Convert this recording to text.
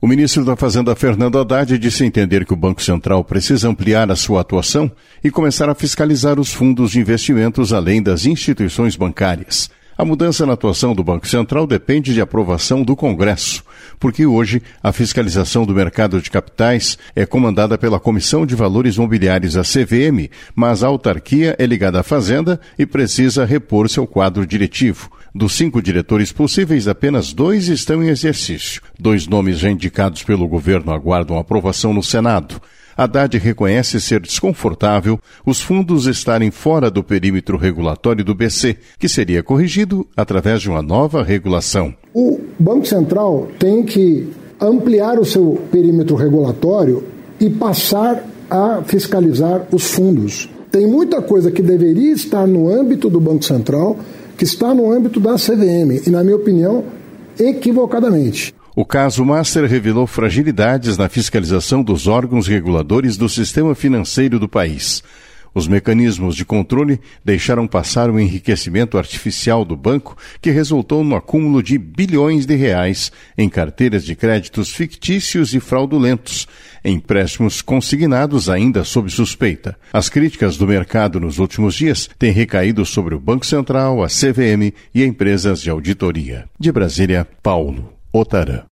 O ministro da Fazenda, Fernando Haddad, disse entender que o Banco Central precisa ampliar a sua atuação e começar a fiscalizar os fundos de investimentos além das instituições bancárias. A mudança na atuação do Banco Central depende de aprovação do Congresso, porque hoje a fiscalização do mercado de capitais é comandada pela Comissão de Valores Mobiliários, a CVM, mas a autarquia é ligada à Fazenda e precisa repor seu quadro diretivo. Dos 5 diretores possíveis, apenas 2 estão em exercício. 2 nomes já indicados pelo governo aguardam aprovação no Senado. Haddad reconhece ser desconfortável os fundos estarem fora do perímetro regulatório do BC, que seria corrigido através de uma nova regulação. O Banco Central tem que ampliar o seu perímetro regulatório e passar a fiscalizar os fundos. Tem muita coisa que deveria estar no âmbito do Banco Central, que está no âmbito da CVM, e, na minha opinião, equivocadamente. O caso Master revelou fragilidades na fiscalização dos órgãos reguladores do sistema financeiro do país. Os mecanismos de controle deixaram passar o enriquecimento artificial do banco, que resultou no acúmulo de bilhões de reais em carteiras de créditos fictícios e fraudulentos, empréstimos consignados ainda sob suspeita. As críticas do mercado nos últimos dias têm recaído sobre o Banco Central, a CVM e empresas de auditoria. De Brasília, Paulo Otarã.